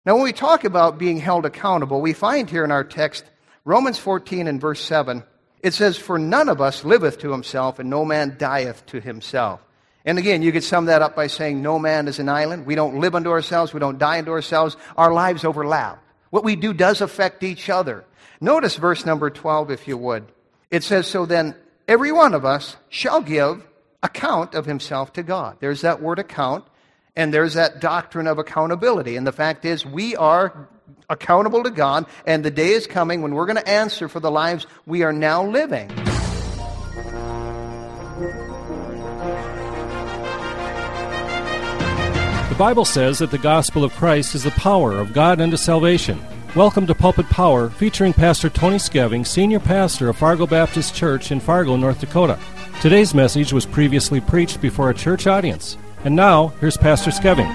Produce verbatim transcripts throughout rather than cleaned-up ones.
Now, when we talk about being held accountable, we find here in our text, Romans fourteen and verse seven, it says, "For none of us liveth to himself, and no man dieth to himself." And again, you could sum that up by saying no man is an island. We don't live unto ourselves. We don't die unto ourselves. Our lives overlap. What we do does affect each other. Notice verse number twelve, if you would. It says, "So then every one of us shall give account of himself to God." There's that word account, and there's that doctrine of accountability. And the fact is, we are accountable to God, and the day is coming when we're going to answer for the lives we are now living. The Bible says that the gospel of Christ is the power of God unto salvation. Welcome to Pulpit Power, featuring Pastor Tony Skeving, Senior Pastor of Fargo Baptist Church in Fargo, North Dakota. Today's message was previously preached before a church audience. And now, here's Pastor Skeving.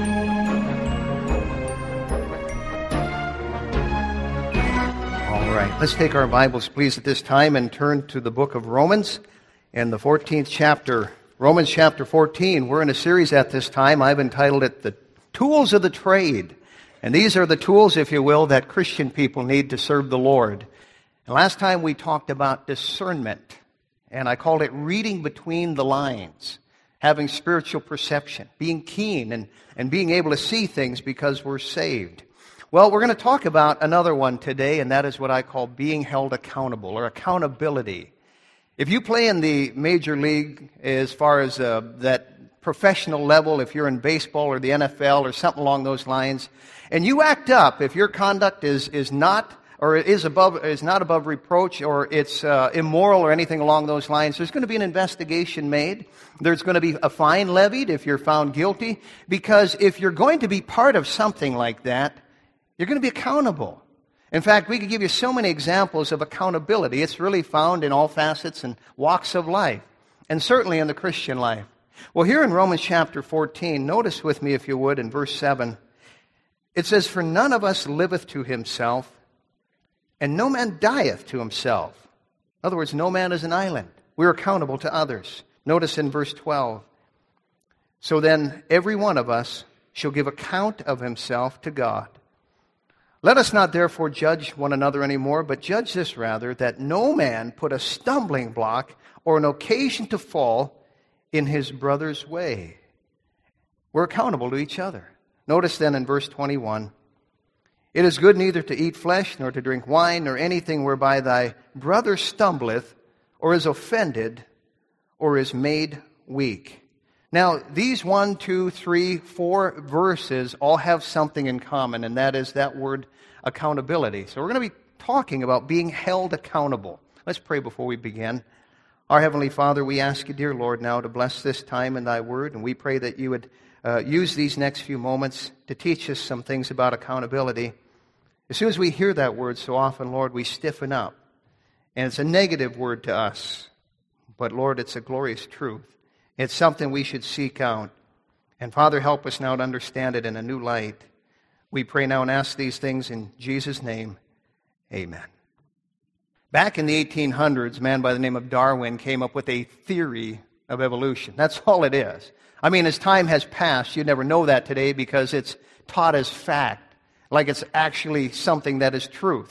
All right, let's take our Bibles, please, at this time and turn to the book of Romans and the fourteenth chapter. Romans chapter fourteen. We're in a series at this time. I've entitled it The Tools of the Trade. And these are the tools, if you will, that Christian people need to serve the Lord. And last time we talked about discernment, and I called it reading between the lines, having spiritual perception, being keen and, and being able to see things because we're saved. Well, we're going to talk about another one today, and that is what I call being held accountable, or accountability. If you play in the major league as far as uh, that professional level, if you're in baseball or the N F L or something along those lines, and you act up, if your conduct is, is not or is above is not above reproach, or it's uh, immoral or anything along those lines, there's going to be an investigation made. There's going to be a fine levied if you're found guilty, because if you're going to be part of something like that, you're going to be accountable. In fact, we could give you so many examples of accountability. It's really found in all facets and walks of life, and certainly in the Christian life. Well, here in Romans chapter fourteen, notice with me, if you would, in verse seven, it says, "For none of us liveth to himself, and no man dieth to himself." In other words, no man is an island. We're accountable to others. Notice in verse twelve, "So then every one of us shall give account of himself to God. Let us not therefore judge one another anymore, but judge this rather, that no man put a stumbling block or an occasion to fall in his brother's way." We're accountable to each other. Notice then in verse twenty-one, "It is good neither to eat flesh, nor to drink wine, nor anything whereby thy brother stumbleth, or is offended, or is made weak." Now, these one, two, three, four verses all have something in common, and that is that word accountability. So we're going to be talking about being held accountable. Let's pray before we begin. Our Heavenly Father, we ask you, dear Lord, now to bless this time in thy word, and we pray that you would uh, use these next few moments to teach us some things about accountability. As soon as we hear that word so often, Lord, we stiffen up, and it's a negative word to us. But Lord, it's a glorious truth. It's something we should seek out. And Father, help us now to understand it in a new light. We pray now and ask these things in Jesus' name. Amen. Back in the eighteen hundreds, a man by the name of Darwin came up with a theory of evolution. That's all it is. I mean, as time has passed, you'd never know that today because it's taught as fact, like it's actually something that is truth.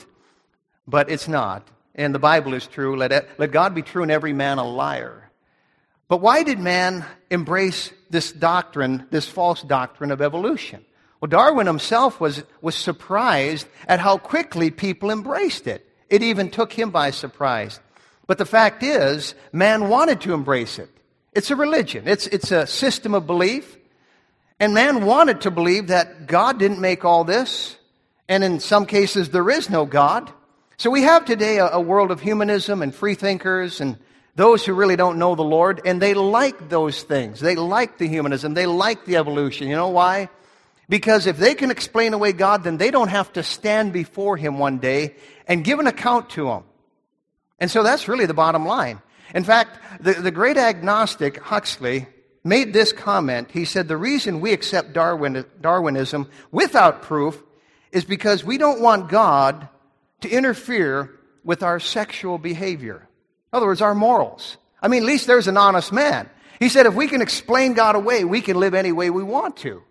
But it's not. And the Bible is true. Let, it, let God be true and every man a liar. But why did man embrace this doctrine, this false doctrine of evolution? Well, Darwin himself was, was surprised at how quickly people embraced it. It even took him by surprise. But the fact is, man wanted to embrace it. It's a religion. It's, it's a system of belief. And man wanted to believe that God didn't make all this. And in some cases, there is no God. So we have today a, a world of humanism and free thinkers and those who really don't know the Lord, and they like those things. They like the humanism. They like the evolution. You know why? Because if they can explain away God, then they don't have to stand before Him one day and give an account to Him. And so that's really the bottom line. In fact, the, the great agnostic Huxley made this comment. He said, the reason we accept Darwin, Darwinism without proof is because we don't want God to interfere with our sexual behavior. In other words, our morals. I mean, at least there's an honest man. He said if we can explain God away, we can live any way we want to.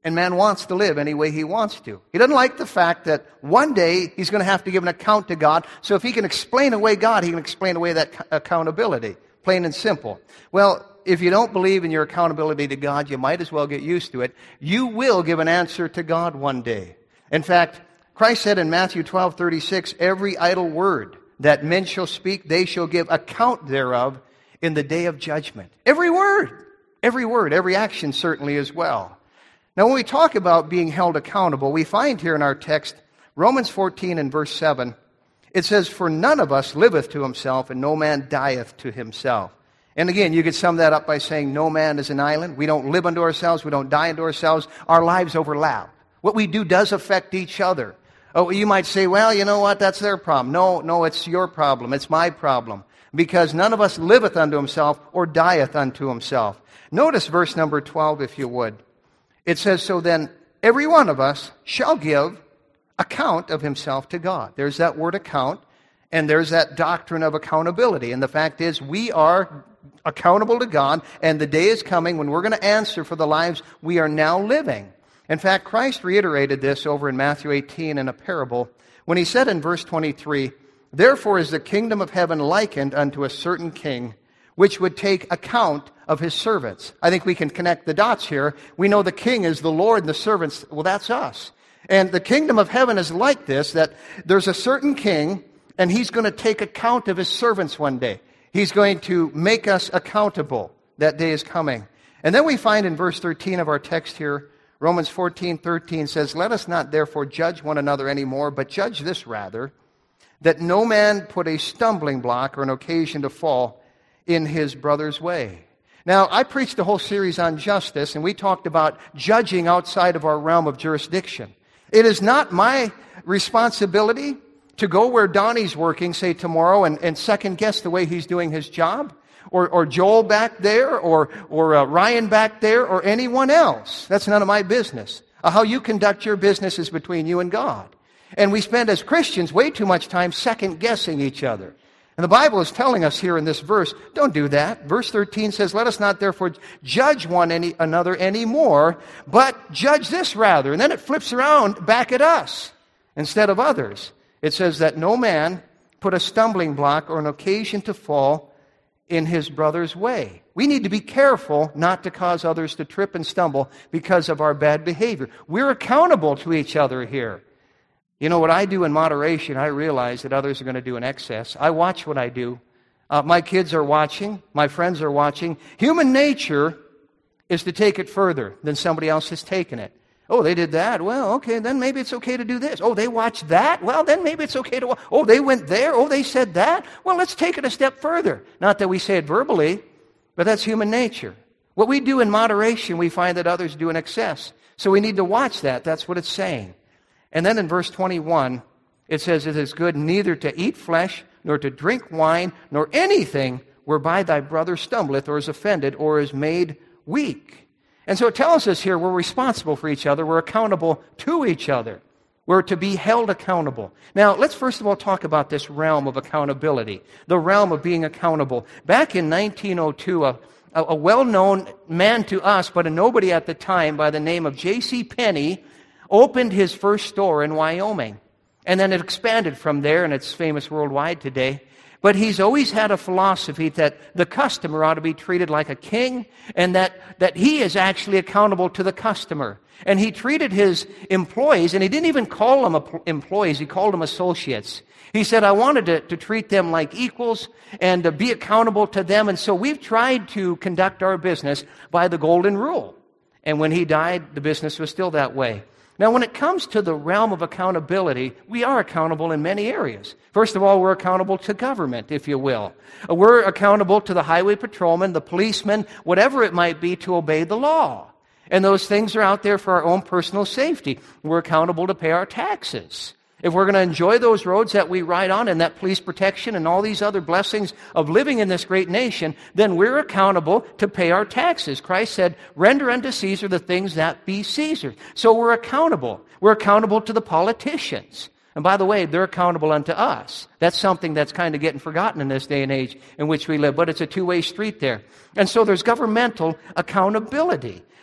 And man wants to live any way he wants to. He doesn't like the fact that one day he's going to have to give an account to God. So if he can explain away God, he can explain away that accountability. Plain and simple. Well, if you don't believe in your accountability to God, you might as well get used to it. You will give an answer to God one day. In fact, Christ said in Matthew twelve thirty-six, every idle word that men shall speak, they shall give account thereof in the day of judgment. Every word. Every word. Every action certainly as well. Now, when we talk about being held accountable, we find here in our text, Romans fourteen and verse seven, it says, for none of us liveth to himself, and no man dieth to himself. And again, you could sum that up by saying no man is an island. We don't live unto ourselves. We don't die unto ourselves. Our lives overlap. What we do does affect each other. Oh, you might say, well, you know what? That's their problem. No, no, it's your problem. It's my problem. Because none of us liveth unto himself or dieth unto himself. Notice verse number twelve, if you would. It says, so then every one of us shall give account of himself to God. There's that word account, and there's that doctrine of accountability. And the fact is, we are accountable to God, and the day is coming when we're going to answer for the lives we are now living. In fact, Christ reiterated this over in Matthew eighteen in a parable when he said in verse twenty-three, therefore is the kingdom of heaven likened unto a certain king, which would take account of his servants. I think we can connect the dots here. We know the king is the Lord and the servants, well, that's us. And the kingdom of heaven is like this, that there's a certain king, and he's going to take account of his servants one day. He's going to make us accountable. That day is coming. And then we find in verse thirteen of our text here, Romans fourteen thirteen says, let us not therefore judge one another anymore, but judge this rather, that no man put a stumbling block or an occasion to fall in his brother's way. Now, I preached a whole series on justice, and we talked about judging outside of our realm of jurisdiction. It is not my responsibility to go where Donnie's working, say tomorrow, and, and second-guess the way he's doing his job, or, or Joel back there, or, or uh, Ryan back there, or anyone else. That's none of my business. Uh, how you conduct your business is between you and God. And we spend as Christians way too much time second-guessing each other. And the Bible is telling us here in this verse, don't do that. Verse thirteen says, let us not therefore judge one any, another anymore, but judge this rather. And then it flips around back at us instead of others. It says that no man put a stumbling block or an occasion to fall in his brother's way. We need to be careful not to cause others to trip and stumble because of our bad behavior. We're accountable to each other here. You know, what I do in moderation, I realize that others are going to do in excess. I watch what I do. Uh, my kids are watching. My friends are watching. Human nature is to take it further than somebody else has taken it. Oh, they did that. Well, okay, then maybe it's okay to do this. Oh, they watched that. Well, then maybe it's okay to watch. Oh, they went there. Oh, they said that. Well, let's take it a step further. Not that we say it verbally, but that's human nature. What we do in moderation, we find that others do in excess. So we need to watch that. That's what it's saying. And then in verse twenty-one, it says, it is good neither to eat flesh, nor to drink wine, nor anything whereby thy brother stumbleth, or is offended, or is made weak. And so it tells us here we're responsible for each other. We're accountable to each other. We're to be held accountable. Now, let's first of all talk about this realm of accountability, the realm of being accountable. Back in nineteen oh two, a, a well-known man to us, but a nobody at the time by the name of J C Penney, opened his first store in Wyoming. And then it expanded from there, and it's famous worldwide today. But he's always had a philosophy that the customer ought to be treated like a king, and that, that he is actually accountable to the customer. And he treated his employees, and he didn't even call them employees, he called them associates. He said, I wanted to, to treat them like equals and to be accountable to them. And so we've tried to conduct our business by the golden rule. And when he died, the business was still that way. Now, when it comes to the realm of accountability, we are accountable in many areas. First of all, we're accountable to government, if you will. We're accountable to the highway patrolman, the policeman, whatever it might be, to obey the law. And those things are out there for our own personal safety. We're accountable to pay our taxes. If we're going to enjoy those roads that we ride on and that police protection and all these other blessings of living in this great nation, then we're accountable to pay our taxes. Christ said, render unto Caesar the things that be Caesar. So we're accountable. We're accountable to the politicians. And by the way, they're accountable unto us. That's something that's kind of getting forgotten in this day and age in which we live, but it's a two-way street there. And so there's governmental accountability.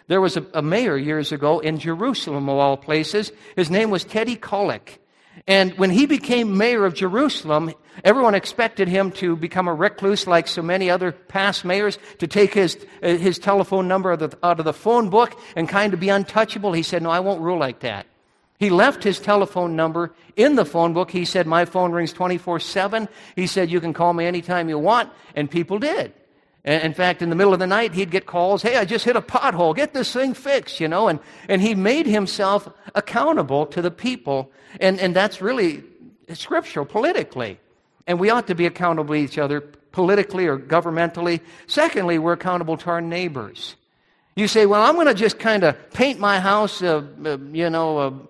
There was a, a mayor years ago in Jerusalem, of all places. His name was Teddy Kollek. And when he became mayor of Jerusalem, everyone expected him to become a recluse like so many other past mayors, to take his uh, his telephone number out of, the, out of the phone book and kind of be untouchable. He said, no, I won't rule like that. He left his telephone number in the phone book. He said, my phone rings twenty-four seven. He said, you can call me anytime you want. And people did. And in fact, in the middle of the night, he'd get calls, hey, I just hit a pothole. Get this thing fixed, you know. And, and he made himself accountable to the people. And, and that's really scriptural, politically. And we ought to be accountable to each other politically or governmentally. Secondly, we're accountable to our neighbors. You say, well, I'm going to just kind of paint my house, uh, uh, you know, uh,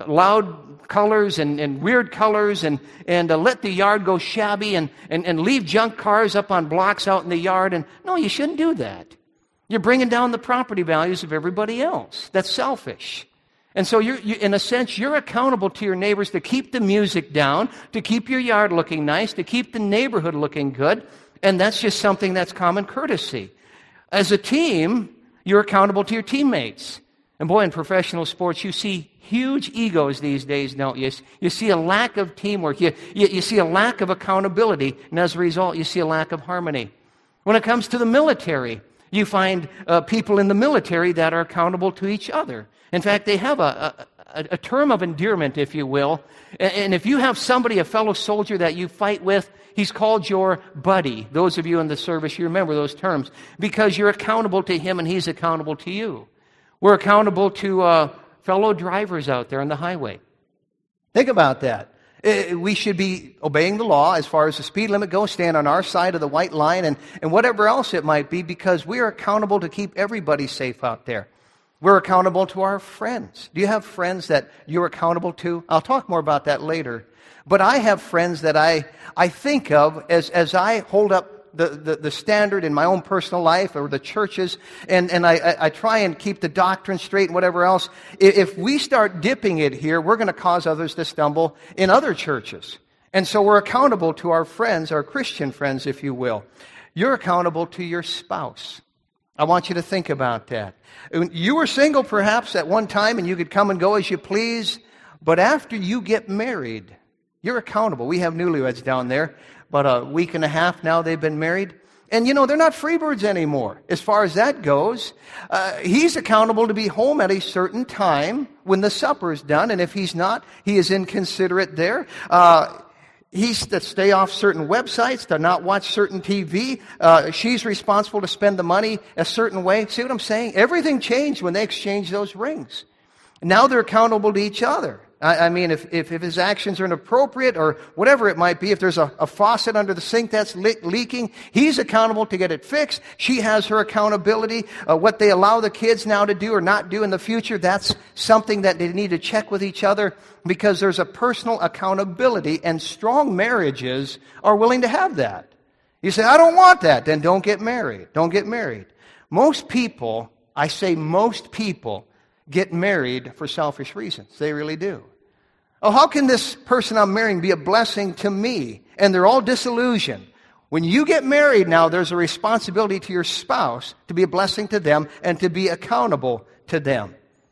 loud colors and, and weird colors and, and uh, let the yard go shabby and, and, and leave junk cars up on blocks out in the yard. And no, you shouldn't do that. You're bringing down the property values of everybody else. That's selfish. And so, you're, you, in a sense, you're accountable to your neighbors to keep the music down, to keep your yard looking nice, to keep the neighborhood looking good. And that's just something that's common courtesy. As a team, you're accountable to your teammates. And boy, in professional sports, you see huge egos these days, don't you? You see a lack of teamwork. You, you, you see a lack of accountability. And as a result, you see a lack of harmony. When it comes to the military, you find uh, people in the military that are accountable to each other. In fact, they have a, a, a term of endearment, if you will. And if you have somebody, a fellow soldier that you fight with, he's called your buddy. Those of you in the service, you remember those terms. Because you're accountable to him and he's accountable to you. We're accountable to uh, fellow drivers out there on the highway. Think about that. We should be obeying the law as far as the speed limit goes, stand on our side of the white line, and, and whatever else it might be, because we are accountable to keep everybody safe out there. We're accountable to our friends. Do you have friends that you're accountable to? I'll talk more about that later. But I have friends that I, I think of as, as I hold up The, the, the standard in my own personal life or the churches, and, and I, I, I try and keep the doctrine straight and whatever else. If we start dipping it here, we're going to cause others to stumble in other churches. And so we're accountable to our friends, our Christian friends, if you will. You're accountable to your spouse. I want you to think about that. You were single perhaps at one time and you could come and go as you please, but after you get married, you're accountable. We have newlyweds down there. About a week and a half now they've been married. And, you know, they're not freebirds anymore as far as that goes. Uh, he's accountable to be home at a certain time when the supper is done. And if he's not, he is inconsiderate there. Uh, he's to stay off certain websites, to not watch certain T V. Uh, she's responsible to spend the money a certain way. See what I'm saying? Everything changed when they exchanged those rings. Now they're accountable to each other. I mean, if, if, if his actions are inappropriate or whatever it might be, if there's a, a faucet under the sink that's le- leaking, he's accountable to get it fixed. She has her accountability. Uh, what they allow the kids now to do or not do in the future, that's something that they need to check with each other, because there's a personal accountability, and strong marriages are willing to have that. You say, I don't want that. Then don't get married. Don't get married. Most people, I say most people, get married for selfish reasons. They really do. Oh, how can this person I'm marrying be a blessing to me? And they're all disillusioned. When you get married now, there's a responsibility to your spouse to be a blessing to them and to be accountable to them.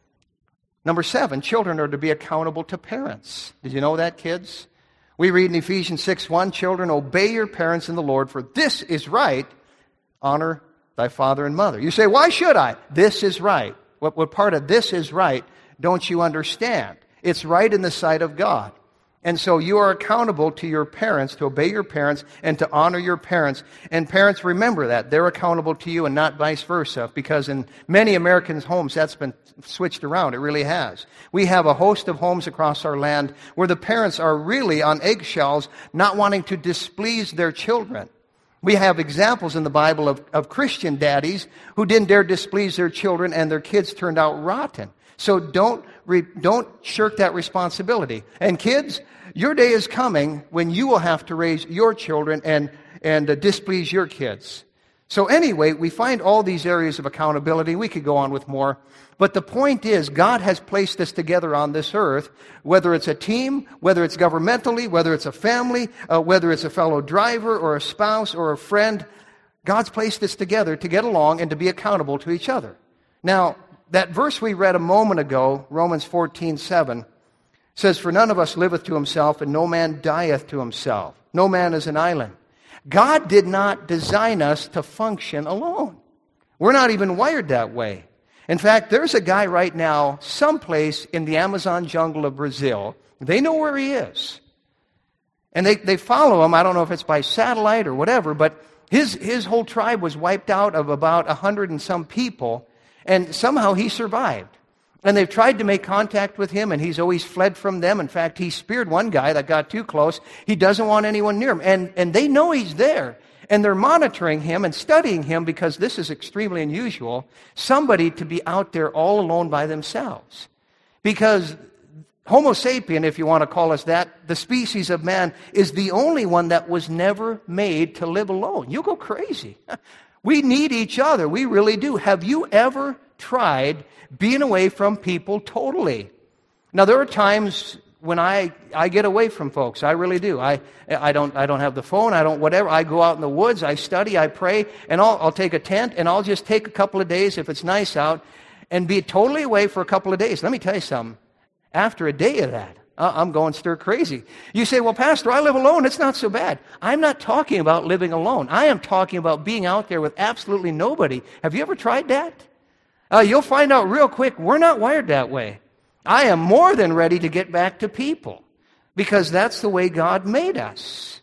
Number seven, children are to be accountable to parents. Did you know that, kids? We read in Ephesians six one, children, obey your parents in the Lord, for this is right. Honor thy father and mother. You say, why should I? This is right. What, what part of this is right don't you understand? It's right in the sight of God. And so you are accountable to your parents, to obey your parents, and to honor your parents. And parents, remember that. They're accountable to you and not vice versa, because in many American homes, that's been switched around. It really has. We have a host of homes across our land where the parents are really on eggshells, not wanting to displease their children. We have examples in the Bible of, of Christian daddies who didn't dare displease their children, and their kids turned out rotten. So don't re, don't shirk that responsibility. And kids, your day is coming when you will have to raise your children and, and uh, displease your kids. So anyway, we find all these areas of accountability. We could go on with more. But the point is, God has placed us together on this earth, whether it's a team, whether it's governmentally, whether it's a family, uh, whether it's a fellow driver or a spouse or a friend. God's placed us together to get along and to be accountable to each other. Now, that verse we read a moment ago, Romans fourteen seven, says, "For none of us liveth to himself, and no man dieth to himself. No man is an island." God did not design us to function alone. We're not even wired that way. In fact, there's a guy right now, someplace in the Amazon jungle of Brazil. They know where he is. And they, they follow him. I don't know if it's by satellite or whatever, but his, his whole tribe was wiped out of about a hundred and some people, and somehow he survived. And they've tried to make contact with him, and he's always fled from them. In fact, he speared one guy that got too close. He doesn't want anyone near him. And, and they know he's there. And they're monitoring him and studying him because this is extremely unusual, somebody to be out there all alone by themselves. Because Homo sapien, if you want to call us that, the species of man, is the only one that was never made to live alone. You'll go crazy. We need each other. We really do. Have you ever tried being away from people totally? Now, there are times when I, I get away from folks. I really do. I, I, don't, I don't have the phone. I don't whatever. I go out in the woods. I study. I pray. And I'll, I'll take a tent, and I'll just take a couple of days if it's nice out and be totally away for a couple of days. Let me tell you something. After a day of that, I'm going stir crazy. You say, "Well, Pastor, I live alone. It's not so bad." I'm not talking about living alone. I am talking about being out there with absolutely nobody. Have you ever tried that? Uh, you'll find out real quick, we're not wired that way. I am more than ready to get back to people because that's the way God made us.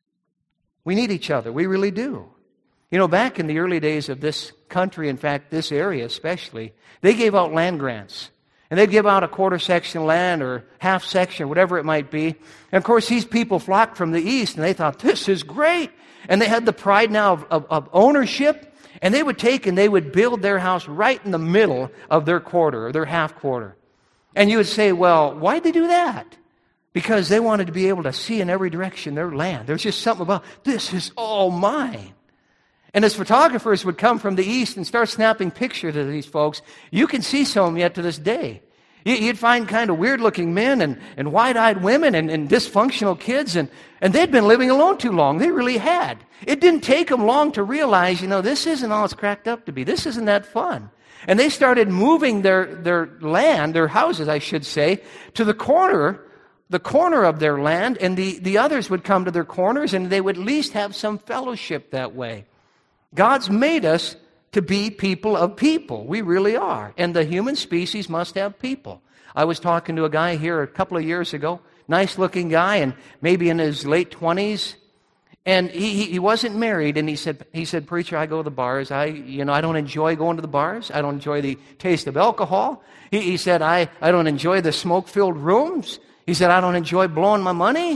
We need each other. We really do. You know, back in the early days of this country, in fact, this area especially, they gave out land grants. And they'd give out a quarter section of land or half section, whatever it might be. And of course, these people flocked from the east, and they thought, this is great. And they had the pride now of, of, of ownership. And they would take and they would build their house right in the middle of their quarter or their half quarter. And you would say, well, why'd they do that? Because they wanted to be able to see in every direction their land. There's just something about, this is all mine. And as photographers would come from the east and start snapping pictures of these folks, you can see some of them yet to this day. You'd find kind of weird-looking men and, and wide-eyed women and, and dysfunctional kids, and, and they'd been living alone too long. They really had. It didn't take them long to realize, you know, this isn't all it's cracked up to be. This isn't that fun. And they started moving their, their land, their houses, I should say, to the corner, the corner of their land, and the, the others would come to their corners, and they would at least have some fellowship that way. God's made us to be people of people. We really are. And the human species must have people. I was talking to a guy here a couple of years ago, nice-looking guy, and maybe in his late twenties, and he, he wasn't married, and he said, he said, "Preacher, I go to the bars. I, you know, I don't enjoy going to the bars. I don't enjoy the taste of alcohol." He, he said, I, I don't enjoy the smoke-filled rooms. He said, "I don't enjoy blowing my money."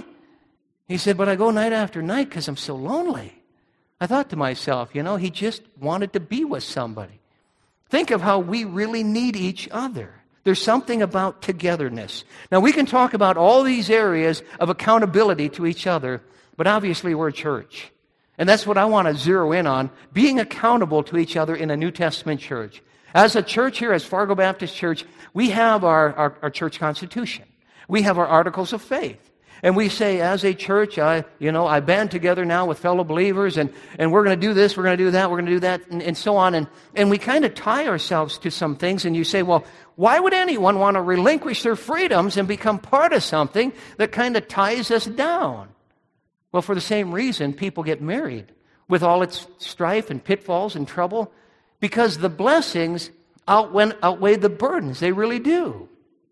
He said, "But I go night after night because I'm so lonely." I thought to myself, you know, he just wanted to be with somebody. Think of how we really need each other. There's something about togetherness. Now, we can talk about all these areas of accountability to each other, but obviously we're a church. And that's what I want to zero in on, being accountable to each other in a New Testament church. As a church here, as Fargo Baptist Church, we have our, our, our church constitution. We have our articles of faith. And we say, as a church, I, you know, I band together now with fellow believers, and, and we're going to do this, we're going to do that, we're going to do that, and, and so on. And, and we kind of tie ourselves to some things, and you say, well, why would anyone want to relinquish their freedoms and become part of something that kind of ties us down? Well, for the same reason, people get married with all its strife and pitfalls and trouble, because the blessings outweigh, outweigh the burdens. They really do.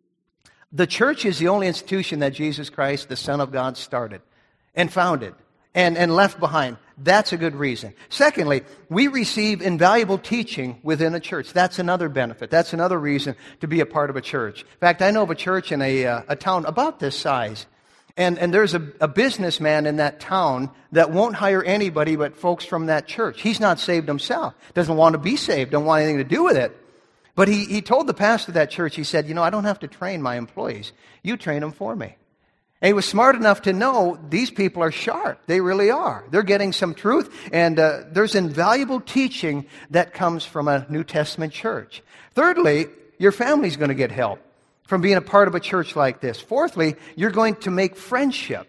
The church is the only institution that Jesus Christ, the Son of God, started and founded and, and left behind. That's a good reason. Secondly, we receive invaluable teaching within a church. That's another benefit. That's another reason to be a part of a church. In fact, I know of a church in a, uh, a town about this size. And, and there's a, a businessman in that town that won't hire anybody but folks from that church. He's not saved himself. Doesn't want to be saved. Don't want anything to do with it. But he, he told the pastor of that church, he said, you know, I don't have to train my employees. You train them for me. And he was smart enough to know these people are sharp. They really are. They're getting some truth. And uh, there's invaluable teaching that comes from a New Testament church. Thirdly, your family's going to get help from being a part of a church like this. Fourthly, you're going to make friendships.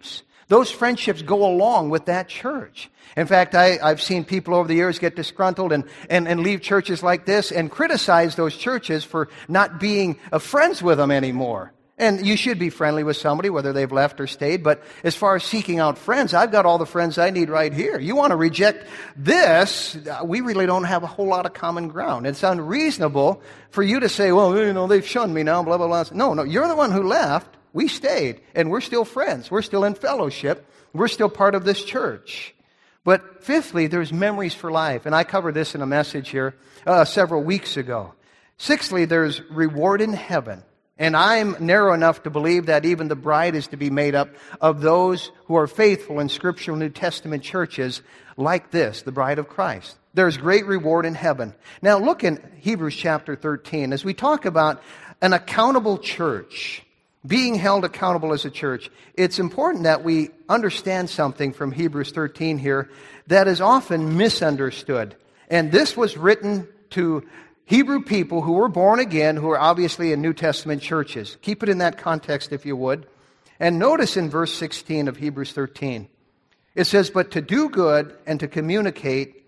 Those friendships go along with that church. In fact, I, I've seen people over the years get disgruntled and, and, and leave churches like this and criticize those churches for not being uh, friends with them anymore. And you should be friendly with somebody, whether they've left or stayed. But as far as seeking out friends, I've got all the friends I need right here. You want to reject this, we really don't have a whole lot of common ground. It's unreasonable for you to say, well, you know, they've shunned me now, blah, blah, blah. No, no, you're the one who left. We stayed, and we're still friends. We're still in fellowship. We're still part of this church. But fifthly, there's memories for life. And I covered this in a message here uh, several weeks ago. Sixthly, there's reward in heaven. And I'm narrow enough to believe that even the bride is to be made up of those who are faithful in scriptural New Testament churches like this, the bride of Christ. There's great reward in heaven. Now look in Hebrews chapter thirteen. As we talk about an accountable church, being held accountable as a church, it's important that we understand something from Hebrews thirteen here that is often misunderstood. And this was written to Hebrew people who were born again, who are obviously in New Testament churches. Keep it in that context if you would. And notice in verse sixteen of Hebrews thirteen, it says, but to do good and to communicate,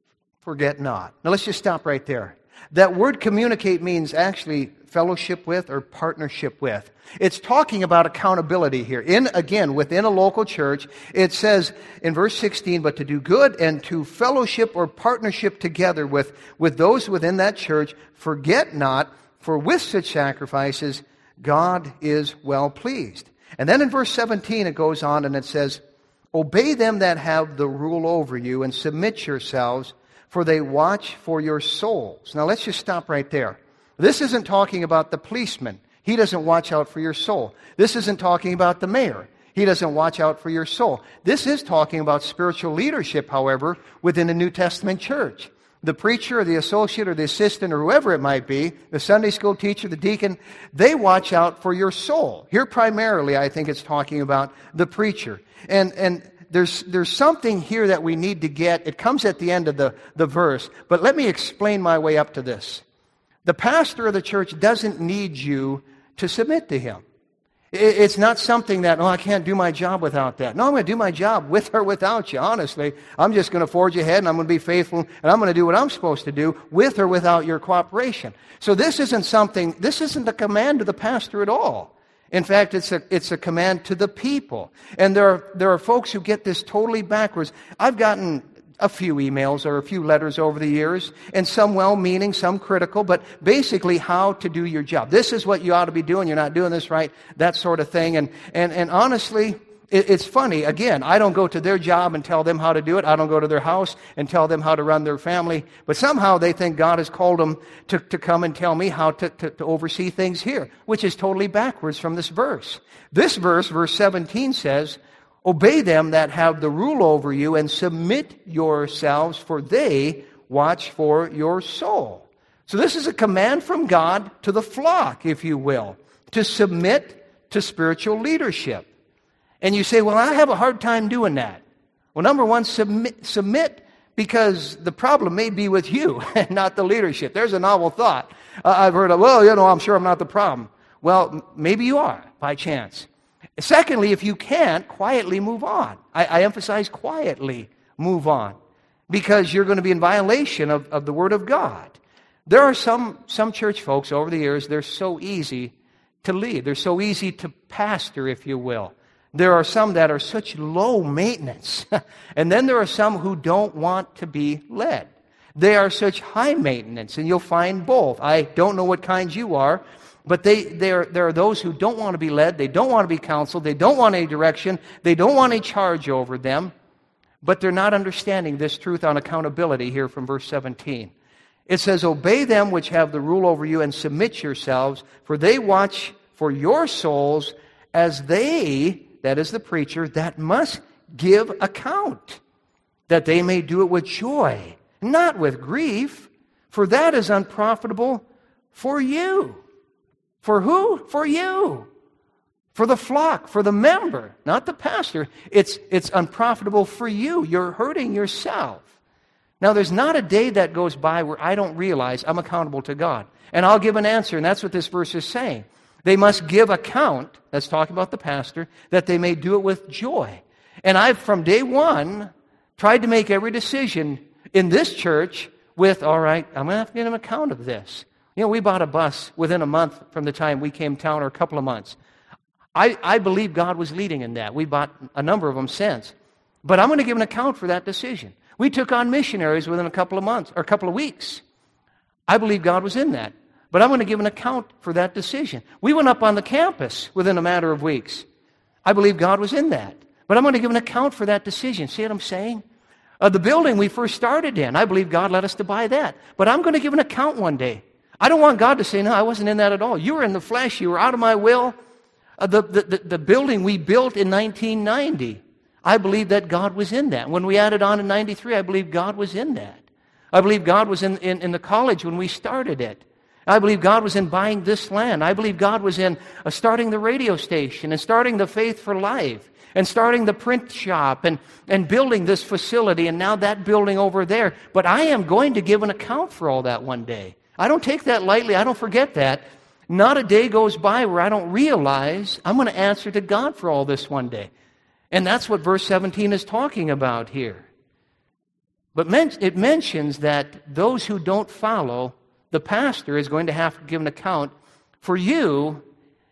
forget not. Now let's just stop right there. That word communicate means actually fellowship with or partnership with. It's talking about accountability here. In, again, within a local church, it says in verse sixteen, but to do good and to fellowship or partnership together with, with those within that church, forget not, for with such sacrifices, God is well pleased. And then in verse seventeen, it goes on and it says, obey them that have the rule over you and submit yourselves, for they watch for your souls. Now let's just stop right there. This isn't talking about the policeman. He doesn't watch out for your soul. This isn't talking about the mayor. He doesn't watch out for your soul. This is talking about spiritual leadership, however, within a New Testament church. The preacher or the associate or the assistant or whoever it might be, the Sunday school teacher, the deacon, they watch out for your soul. Here primarily, I think it's talking about the preacher. And, and There's, there's something here that we need to get. It comes at the end of the, the verse. But let me explain my way up to this. The pastor of the church doesn't need you to submit to him. It, it's not something that, oh, I can't do my job without that. No, I'm going to do my job with or without you, honestly. I'm just going to forge ahead and I'm going to be faithful and I'm going to do what I'm supposed to do with or without your cooperation. So this isn't something, this isn't a command to the pastor at all. In fact, it's a, it's a command to the people. And there are, there are folks who get this totally backwards. I've gotten a few emails or a few letters over the years, and some well-meaning, some critical, but basically how to do your job. This is what you ought to be doing. You're not doing this right, that sort of thing. And, and, and honestly, it, it's funny. Again, I don't go to their job and tell them how to do it. I don't go to their house and tell them how to run their family. But somehow they think God has called them to, to come and tell me how to, to, to oversee things here, which is totally backwards from this verse. This verse, verse seventeen says, obey them that have the rule over you and submit yourselves, for they watch for your soul. So this is a command from God to the flock, if you will, to submit to spiritual leadership. And you say, well, I have a hard time doing that. Well, number one, submit, submit because the problem may be with you and not the leadership. There's a novel thought. Uh, I've heard of, well, you know, I'm sure I'm not the problem. Well, maybe you are by chance. Secondly, if you can't, quietly move on. I, I emphasize quietly move on because you're going to be in violation of, of the Word of God. There are some, some church folks over the years, they're so easy to lead. They're so easy to pastor, if you will. There are some that are such low maintenance. And then there are some who don't want to be led. They are such high maintenance, and you'll find both. I don't know what kinds you are, but they, there, there are those who don't want to be led, they don't want to be counseled, they don't want any direction, they don't want any charge over them, but they're not understanding this truth on accountability here from verse seventeen. It says, obey them which have the rule over you and submit yourselves, for they watch for your souls as they, that is the preacher, that must give account, that they may do it with joy, not with grief, for that is unprofitable for you. For who? For you. For the flock, for the member, not the pastor. It's, it's unprofitable for you. You're hurting yourself. Now, there's not a day that goes by where I don't realize I'm accountable to God. And I'll give an answer, and that's what this verse is saying. They must give account, that's talking about the pastor, that they may do it with joy. And I've, from day one, tried to make every decision in this church with, all right, I'm going to have to get an account of this. You know, we bought a bus within a month from the time we came to town, or a couple of months. I, I believe God was leading in that. We bought a number of them since. But I'm going to give an account for that decision. We took on missionaries within a couple of months, or a couple of weeks. I believe God was in that. But I'm going to give an account for that decision. We went up on the campus within a matter of weeks. I believe God was in that. But I'm going to give an account for that decision. See what I'm saying? Uh, the building we first started in, I believe God led us to buy that. But I'm going to give an account one day. I don't want God to say, no, I wasn't in that at all. You were in the flesh. You were out of my will. Uh, the, the, the, the building we built in nineteen ninety, I believe that God was in that. When we added on in ninety-three, I believe God was in that. I believe God was in, in, in the college when we started it. I believe God was in buying this land. I believe God was in uh, starting the radio station and starting the Faith for Life and starting the print shop and, and building this facility and now that building over there. But I am going to give an account for all that one day. I don't take that lightly. I don't forget that. Not a day goes by where I don't realize I'm going to answer to God for all this one day. And that's what verse seventeen is talking about here. But men- it mentions that those who don't follow, the pastor is going to have to give an account for you.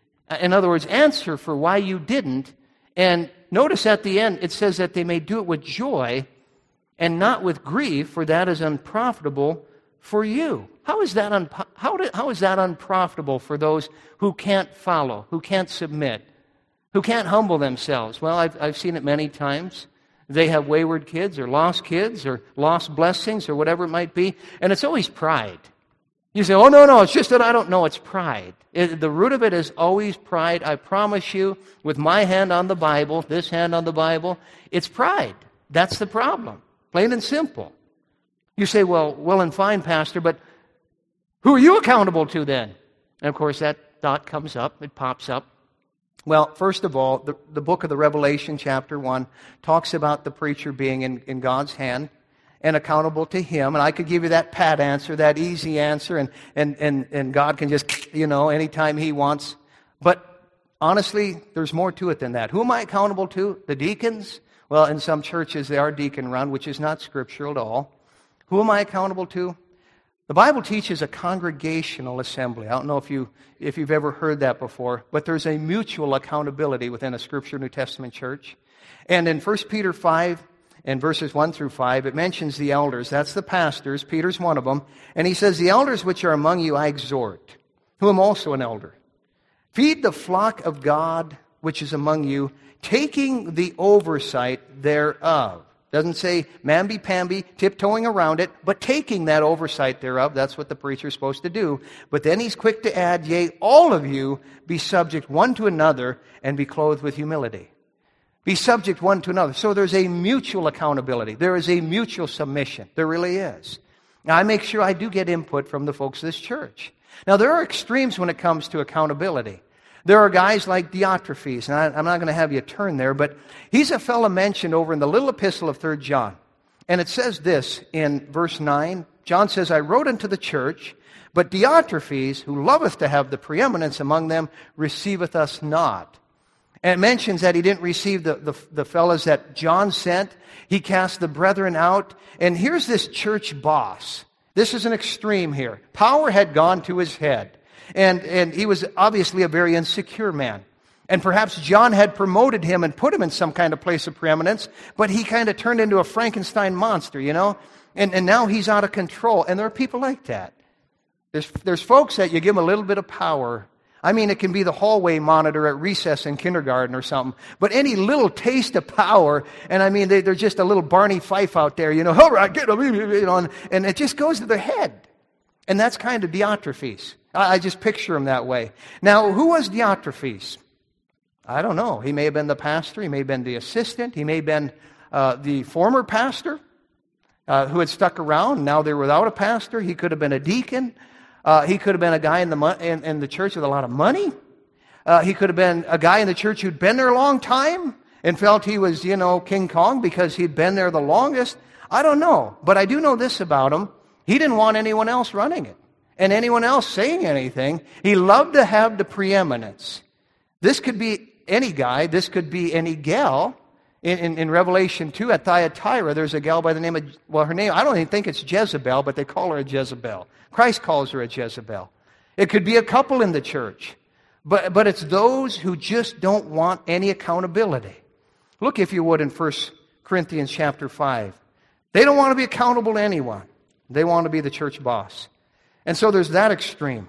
In other words, answer for why you didn't. And notice at the end, it says that they may do it with joy and not with grief, for that is unprofitable for you. How is that, un- how, do, how is that unprofitable for those who can't follow, who can't submit, who can't humble themselves? Well, I've, I've seen it many times. They have wayward kids or lost kids or lost blessings or whatever it might be, and it's always pride. You say, oh, no, no, it's just that I don't know. It's pride. It, the root of it is always pride. I promise you, with my hand on the Bible, this hand on the Bible, it's pride. That's the problem, plain and simple. You say, well, well and fine, Pastor, but who are you accountable to then? And, of course, that thought comes up. It pops up. Well, first of all, the, the book of the Revelation, chapter one, talks about the preacher being in, in God's hand and accountable to Him. And I could give you that pat answer, that easy answer, and, and, and, and God can just, you know, anytime He wants. But honestly, there's more to it than that. Who am I accountable to? The deacons? Well, in some churches they are deacon-run, which is not scriptural at all. Who am I accountable to? The Bible teaches a congregational assembly. I don't know if, you, if you've ever heard that before, but there's a mutual accountability within a Scripture New Testament church. And in First Peter five, and verses one through five, it mentions the elders. That's the pastors. Peter's one of them. And he says, the elders which are among you I exhort, who am also an elder. Feed the flock of God which is among you, taking the oversight thereof. Doesn't say mamby-pamby, tiptoeing around it, but taking that oversight thereof. That's what the preacher's supposed to do. But then he's quick to add, yea, all of you be subject one to another and be clothed with humility. Be subject one to another. So there's a mutual accountability. There is a mutual submission. There really is. Now, I make sure I do get input from the folks of this church. Now, there are extremes when it comes to accountability. There are guys like Diotrephes, and I, I'm not going to have you turn there, but he's a fellow mentioned over in the little epistle of Third John. And it says this in verse nine. John says, I wrote unto the church, but Diotrephes, who loveth to have the preeminence among them, receiveth us not. And it mentions that he didn't receive the, the, the fellows that John sent. He cast the brethren out. And here's this church boss. This is an extreme here. Power had gone to his head. And, and he was obviously a very insecure man. And perhaps John had promoted him and put him in some kind of place of preeminence, but he kind of turned into a Frankenstein monster, you know? And, and now he's out of control. And there are people like that. There's, there's folks that you give them a little bit of power. I mean, it can be the hallway monitor at recess in kindergarten or something. But any little taste of power, and I mean, they, they're just a little Barney Fife out there, you know, all right, get them, you know, and, and it just goes to their head. And that's kind of Diotrephes. I, I just picture him that way. Now, who was Diotrephes? I don't know. He may have been the pastor. He may have been the assistant. He may have been uh, the former pastor uh, who had stuck around. Now they're without a pastor. He could have been a deacon. Uh, he could have been a guy in the mo- in, in the church with a lot of money. Uh, he could have been a guy in the church who'd been there a long time and felt he was, you know, King Kong because he'd been there the longest. I don't know. But I do know this about him. He didn't want anyone else running it. and anyone else saying anything. He loved to have the preeminence. This could be any guy. This could be any gal. In, in, in Revelation two at Thyatira, there's a gal by the name of, well, her name, I don't even think it's Jezebel, but they call her a Jezebel. Christ calls her a Jezebel. It could be a couple in the church. But, but it's those who just don't want any accountability. Look, if you would, in First Corinthians chapter five. They don't want to be accountable to anyone. They want to be the church boss. And so there's that extreme.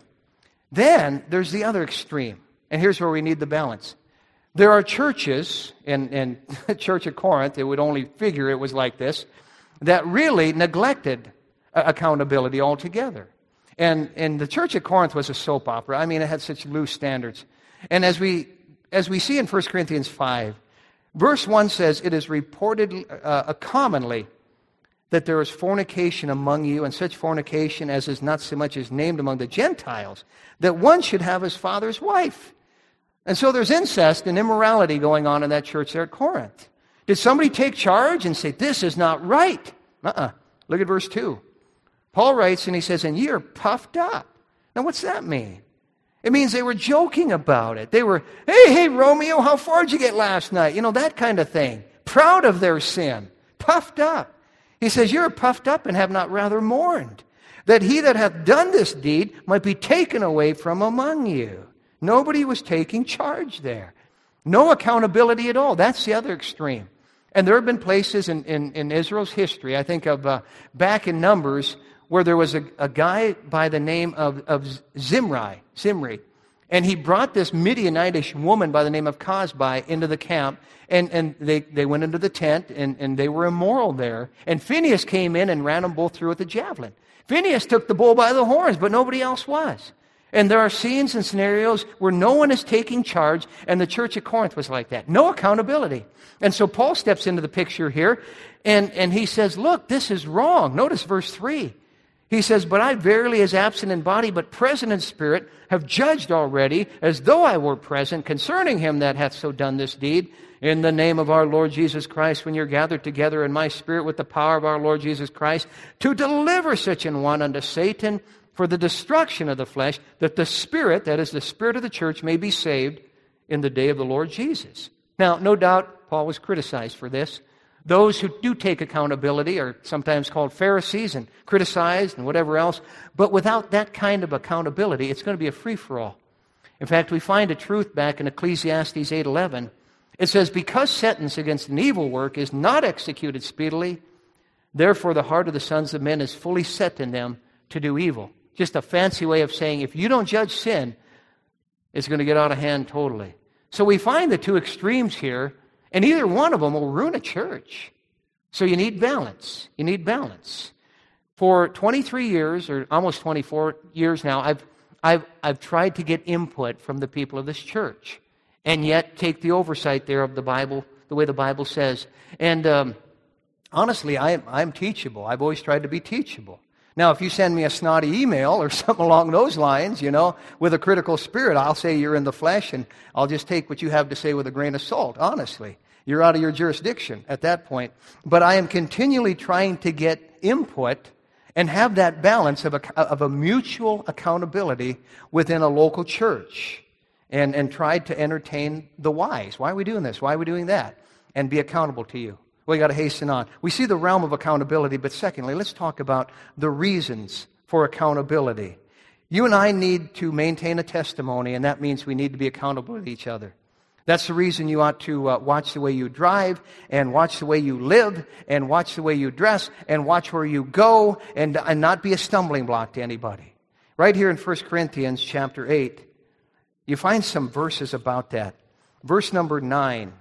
Then there's the other extreme. And here's where we need the balance. There are churches, and, and the church at Corinth, it would only figure it was like this, that really neglected accountability altogether. And, and the church at Corinth was a soap opera. I mean, it had such loose standards. And as we, as we see in First Corinthians five, verse one says, it is reported uh, commonly that there is fornication among you, and such fornication as is not so much as named among the Gentiles, that one should have his father's wife. And so there's incest and immorality going on in that church there at Corinth. Did somebody take charge and say, this is not right? Uh-uh. Look at verse two. Paul writes, and he says, and ye are puffed up. Now, what's that mean? It means they were joking about it. They were, hey, hey, Romeo, how far did you get last night? You know, that kind of thing. Proud of their sin. Puffed up. He says, you're puffed up and have not rather mourned, that he that hath done this deed might be taken away from among you. Nobody was taking charge there. No accountability at all. That's the other extreme. And there have been places in, in, in Israel's history, I think of uh, back in Numbers, where there was a, a guy by the name of, of Zimri, Zimri. And he brought this Midianitish woman by the name of Cosbi into the camp. And, and they, they went into the tent, and, and they were immoral there. And Phinehas came in and ran them both through with a javelin. Phinehas took the bull by the horns, but nobody else was. And there are scenes and scenarios where no one is taking charge, and the church at Corinth was like that. No accountability. And so Paul steps into the picture here, and, and he says, look, this is wrong. Notice verse three. He says, but I verily as absent in body, but present in spirit, have judged already, as though I were present, concerning him that hath so done this deed, in the name of our Lord Jesus Christ, when you're gathered together in my spirit with the power of our Lord Jesus Christ, to deliver such an one unto Satan, for the destruction of the flesh, that the Spirit, that is the Spirit of the church, may be saved in the day of the Lord Jesus. Now, no doubt, Paul was criticized for this. Those who do take accountability are sometimes called Pharisees and criticized and whatever else. But without that kind of accountability, it's going to be a free-for-all. In fact, we find a truth back in Ecclesiastes eight eleven. It says, because sentence against an evil work is not executed speedily, therefore the heart of the sons of men is fully set in them to do evil. Just a fancy way of saying, if you don't judge sin, it's going to get out of hand totally. So we find the two extremes here, and either one of them will ruin a church. So you need balance. You need balance. For twenty-three years, or almost twenty-four years now, I've, I've, I've tried to get input from the people of this church, and yet take the oversight there of the Bible, the way the Bible says. And um, honestly, I, I'm teachable. I've always tried to be teachable. Now, if you send me a snotty email or something along those lines, you know, with a critical spirit, I'll say you're in the flesh, and I'll just take what you have to say with a grain of salt, honestly. You're out of your jurisdiction at that point. But I am continually trying to get input and have that balance of a, of a mutual accountability within a local church, and, and try to entertain the whys. Why are we doing this? Why are we doing that? And be accountable to you. Well, you got to hasten on. We see the realm of accountability, but secondly, let's talk about the reasons for accountability. You and I need to maintain a testimony, and that means we need to be accountable to each other. That's the reason you ought to uh, watch the way you drive, and watch the way you live, and watch the way you dress, and watch where you go, and, and not be a stumbling block to anybody. Right here in First Corinthians chapter eight, you find some verses about that. Verse number nine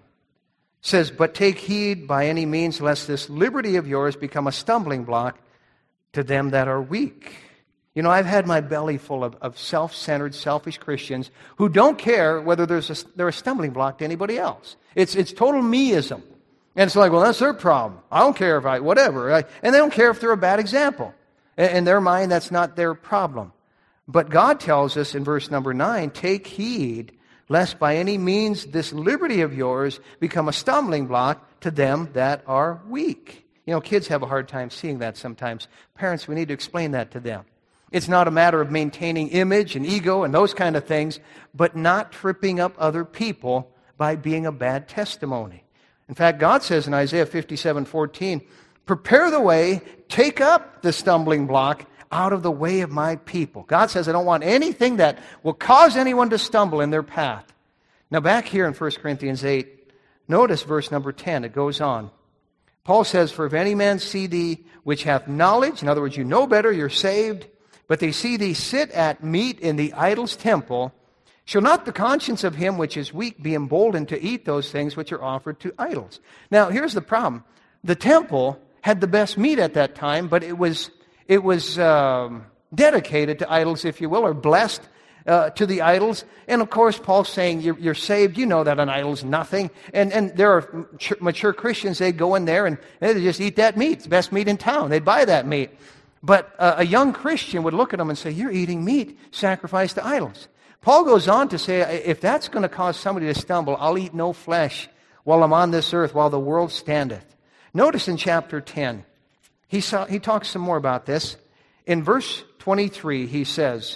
says, but take heed by any means lest this liberty of yours become a stumbling block to them that are weak. You know, I've had my belly full of, of self-centered, selfish Christians who don't care whether there's a, they're a stumbling block to anybody else. It's it's total meism. And it's like, well, that's their problem. I don't care if I, whatever. I, and they don't care if they're a bad example. In, in their mind, that's not their problem. But God tells us in verse number nine, take heed lest by any means this liberty of yours become a stumbling block to them that are weak. You know, kids have a hard time seeing that sometimes. Parents, we need to explain that to them. It's not a matter of maintaining image and ego and those kind of things, but not tripping up other people by being a bad testimony. In fact, God says in Isaiah fifty-seven fourteen, prepare the way, take up the stumbling block out of the way of my people. God says, I don't want anything that will cause anyone to stumble in their path. Now back here in First Corinthians eight, notice verse number ten. It goes on. Paul says, for if any man see thee which hath knowledge, in other words, you know better, you're saved, but they see thee sit at meat in the idol's temple, shall not the conscience of him which is weak be emboldened to eat those things which are offered to idols? Now, here's the problem. The temple had the best meat at that time, but it was it was um, dedicated to idols, if you will, or blessed uh, to the idols. And of course, Paul's saying, you're, you're saved, you know that an idol's nothing. And, and there are mature Christians, they go in there and they just eat that meat. It's the best meat in town. They'd buy that meat. But uh, a young Christian would look at them and say, you're eating meat sacrificed to idols. Paul goes on to say, if that's going to cause somebody to stumble, I'll eat no flesh while I'm on this earth, while the world standeth. Notice in chapter ten, he, saw, he talks some more about this. In verse twenty-three, he says,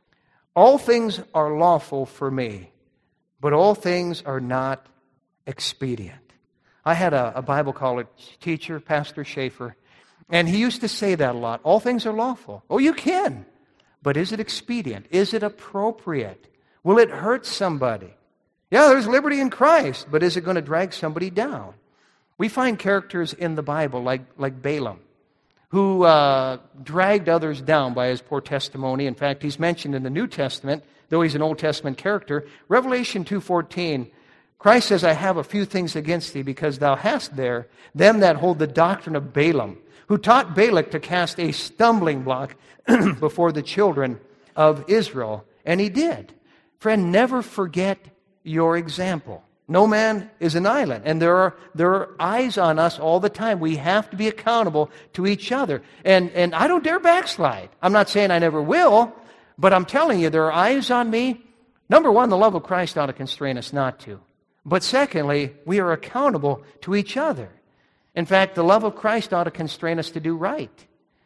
all things are lawful for me, but all things are not expedient. I had a, a Bible college teacher, Pastor Schaefer, and he used to say that a lot. All things are lawful. Oh, you can. But is it expedient? Is it appropriate? Will it hurt somebody? Yeah, there's liberty in Christ, but is it going to drag somebody down? We find characters in the Bible like, like Balaam, who uh, dragged others down by his poor testimony. In fact, he's mentioned in the New Testament, though he's an Old Testament character. Revelation two fourteen, Christ says, I have a few things against thee, because thou hast there them that hold the doctrine of Balaam, who taught Balak to cast a stumbling block before the children of Israel. And he did. Friend, never forget your example. No man is an island, and there are there are eyes on us all the time. We have to be accountable to each other. And, and I don't dare backslide. I'm not saying I never will, but I'm telling you, there are eyes on me. Number one, the love of Christ ought to constrain us not to. But secondly, we are accountable to each other. In fact, the love of Christ ought to constrain us to do right.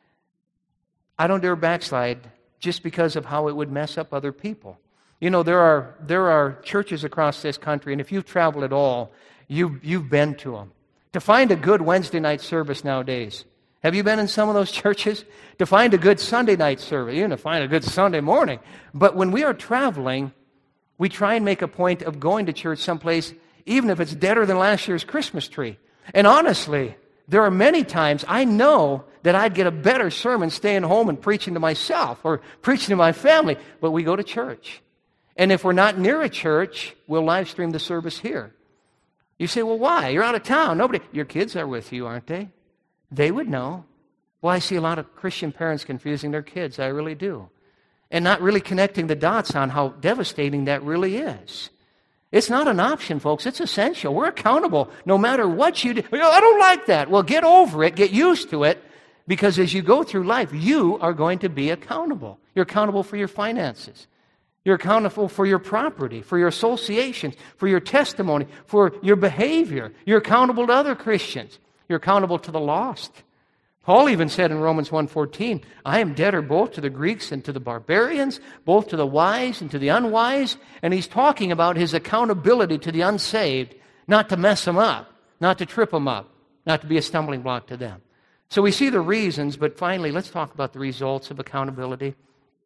I don't dare backslide just because of how it would mess up other people. You know, there are there are churches across this country, and if you've traveled at all, you've, you've been to them. To find a good Wednesday night service nowadays, have you been in some of those churches? To find a good Sunday night service, even to find a good Sunday morning. But when we are traveling, we try and make a point of going to church someplace, even if it's deader than last year's Christmas tree. And honestly, there are many times I know that I'd get a better sermon staying home and preaching to myself or preaching to my family, but we go to church. And if we're not near a church, we'll live stream the service here. You say, well, why? You're out of town. Nobody. Your kids are with you, aren't they? They would know. Well, I see a lot of Christian parents confusing their kids. I really do. And not really connecting the dots on how devastating that really is. It's not an option, folks. It's essential. We're accountable no matter what you do. You know, I don't like that. Well, get over it. Get used to it. Because as you go through life, you are going to be accountable. You're accountable for your finances. You're accountable for your property, for your associations, for your testimony, for your behavior. You're accountable to other Christians. You're accountable to the lost. Paul even said in Romans one fourteen, I am debtor both to the Greeks and to the barbarians, both to the wise and to the unwise. And he's talking about his accountability to the unsaved, not to mess them up, not to trip them up, not to be a stumbling block to them. So we see the reasons, but finally, let's talk about the results of accountability.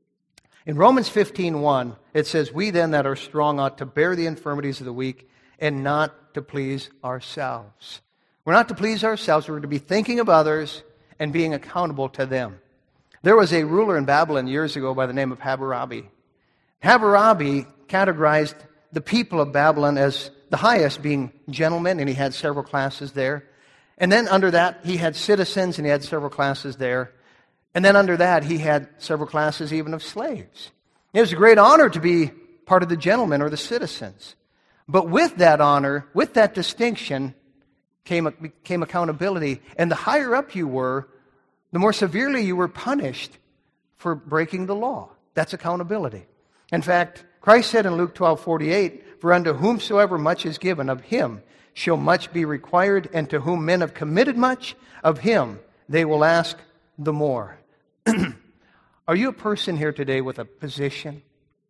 In Romans fifteen one, it says, we then that are strong ought to bear the infirmities of the weak and not to please ourselves. We're not to please ourselves. We're to be thinking of others and being accountable to them. There was a ruler in Babylon years ago by the name of Hammurabi. Hammurabi categorized the people of Babylon as the highest, being gentlemen, and he had several classes there. And then under that, he had citizens, and he had several classes there. And then under that, he had several classes even of slaves. It was a great honor to be part of the gentlemen or the citizens. But with that honor, with that distinction, came, came accountability. And the higher up you were, the more severely you were punished for breaking the law. That's accountability. In fact, Christ said in Luke twelve forty-eight, for unto whomsoever much is given, of him shall much be required, and to whom men have committed much, of him they will ask the more. Are you a person here today with a position,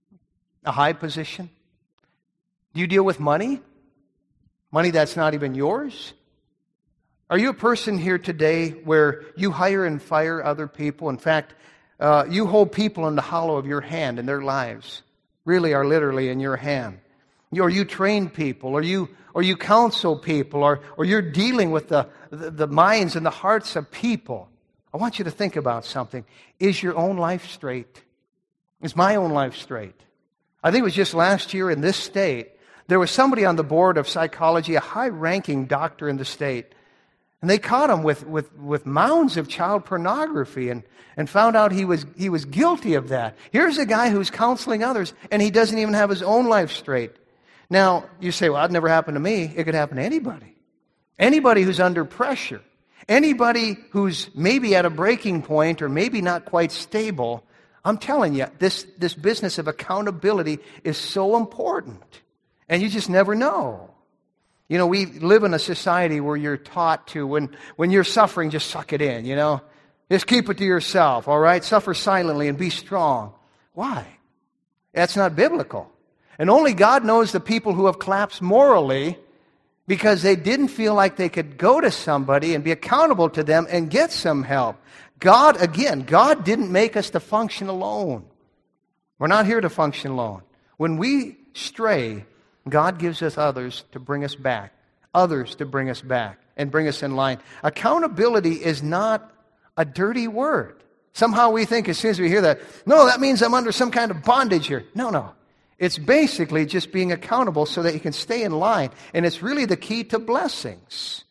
a high position? Do you deal with money? Money that's not even yours? Are you a person here today where you hire and fire other people? In fact, uh, you hold people in the hollow of your hand, and their lives really are literally in your hand. Or you train people, or you or you counsel people, or, or you're dealing with the, the, the minds and the hearts of people. I want you to think about something. Is your own life straight? Is my own life straight? I think it was just last year in this state, there was somebody on the board of psychology, a high-ranking doctor in the state, and they caught him with, with, with mounds of child pornography and, and found out he was, he was guilty of that. Here's a guy who's counseling others, and he doesn't even have his own life straight. Now, you say, well, that never happened to me. It could happen to anybody. Anybody who's under pressure. Anybody who's maybe at a breaking point or maybe not quite stable. I'm telling you, this, this business of accountability is so important. And you just never know. You know, we live in a society where you're taught to, when, when you're suffering, just suck it in, you know. Just keep it to yourself, all right? Suffer silently and be strong. Why? That's not biblical. And only God knows the people who have collapsed morally because they didn't feel like they could go to somebody and be accountable to them and get some help. God, again, God didn't make us to function alone. We're not here to function alone. When we stray, God gives us others to bring us back, others to bring us back and bring us in line. Accountability is not a dirty word. Somehow we think as soon as we hear that, no, that means I'm under some kind of bondage here. No, no. It's basically just being accountable so that you can stay in line. And it's really the key to blessings.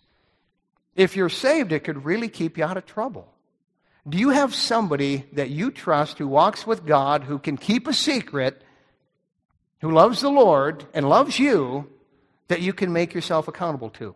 If you're saved, it could really keep you out of trouble. Do you have somebody that you trust who walks with God, who can keep a secret, who loves the Lord and loves you, that you can make yourself accountable to?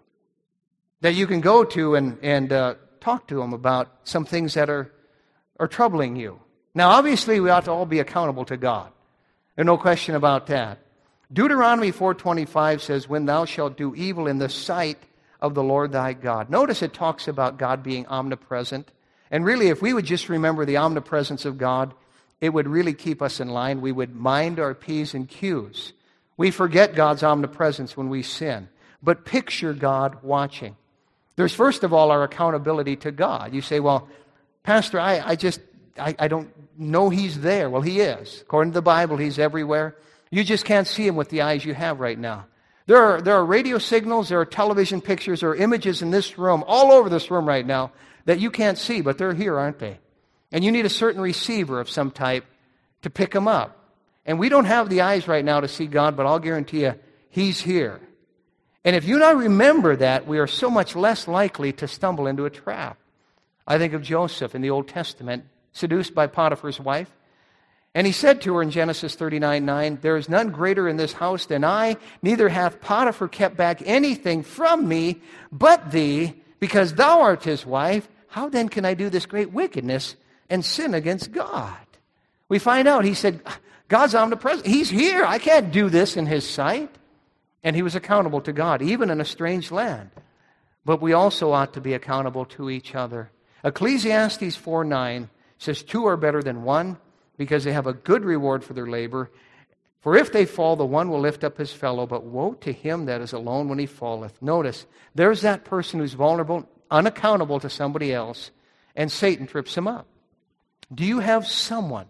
That you can go to and, and uh, talk to them about some things that are, are troubling you. Now, obviously, we ought to all be accountable to God. There's no question about that. Deuteronomy four twenty-five says, when thou shalt do evil in the sight of the Lord thy God. Notice it talks about God being omnipresent. And really, if we would just remember the omnipresence of God, it would really keep us in line. We would mind our P's and Q's. We forget God's omnipresence when we sin. But picture God watching. There's first of all our accountability to God. You say, well, Pastor, I, I just, I, I don't know He's there. Well, He is. According to the Bible, He's everywhere. You just can't see Him with the eyes you have right now. There are, there are radio signals, there are television pictures, there are images in this room, all over this room right now, that you can't see, but they're here, aren't they? And you need a certain receiver of some type to pick them up. And we don't have the eyes right now to see God, but I'll guarantee you, He's here. And if you not remember that, we are so much less likely to stumble into a trap. I think of Joseph in the Old Testament, seduced by Potiphar's wife. And he said to her in Genesis thirty-nine nine, there is none greater in this house than I, neither hath Potiphar kept back anything from me but thee, because thou art his wife. How then can I do this great wickedness and sin against God? We find out, he said, God's omnipresent. He's here. I can't do this in His sight. And he was accountable to God, even in a strange land. But we also ought to be accountable to each other. Ecclesiastes four nine says, two are better than one, because they have a good reward for their labor. For if they fall, the one will lift up his fellow, but woe to him that is alone when he falleth. Notice, there's that person who's vulnerable, unaccountable to somebody else, and Satan trips him up. Do you have someone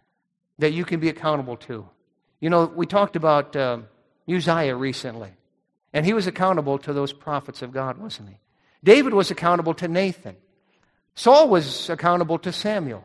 that you can be accountable to? You know, we talked about uh, Uzziah recently, and he was accountable to those prophets of God, wasn't he? David was accountable to Nathan. Saul was accountable to Samuel.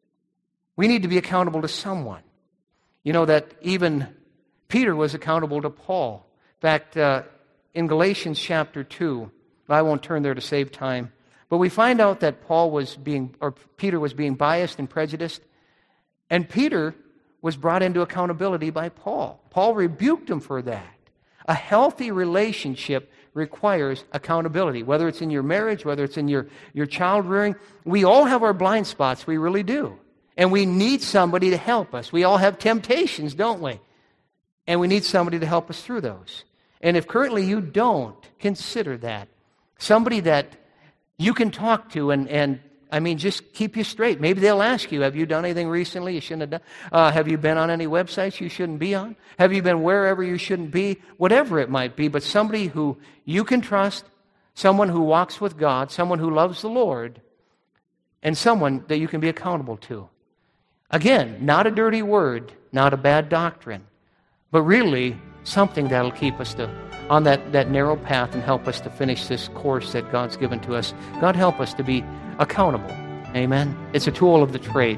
We need to be accountable to someone. You know that even Peter was accountable to Paul. In fact, uh, in Galatians chapter two, I won't turn there to save time, but we find out that Paul was being, or Peter was being biased and prejudiced, and Peter was brought into accountability by Paul. Paul rebuked him for that. A healthy relationship requires accountability, whether it's in your marriage, whether it's in your, your child rearing. We all have our blind spots, we really do. And we need somebody to help us. We all have temptations, don't we? And we need somebody to help us through those. And if currently you don't, consider that. Somebody that you can talk to and, and I mean, just keep you straight. Maybe they'll ask you, have you done anything recently you shouldn't have done? Uh, have you been on any websites you shouldn't be on? Have you been wherever you shouldn't be? Whatever it might be, but somebody who you can trust, someone who walks with God, someone who loves the Lord, and someone that you can be accountable to. Again, not a dirty word, not a bad doctrine, but really something that'll keep us to, on that, that narrow path and help us to finish this course that God's given to us. God help us to be accountable. Amen. It's a tool of the trade.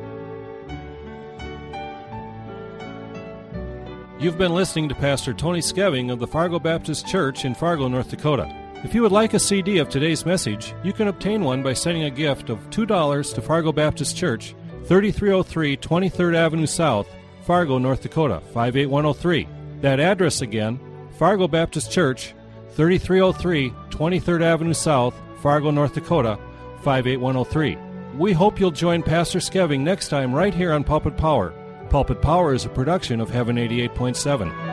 You've been listening to Pastor Tony Skeving of the Fargo Baptist Church in Fargo, North Dakota. If you would like a C D of today's message, you can obtain one by sending a gift of two dollars to Fargo Baptist Church, thirty-three oh three twenty-third Avenue South, Fargo, North Dakota, five eight one oh three. That address again, Fargo Baptist Church, thirty-three oh three twenty-third Avenue South, Fargo, North Dakota, five eight one oh three. We hope you'll join Pastor Skeving next time right here on Pulpit Power. Pulpit Power is a production of Heaven eighty-eight point seven.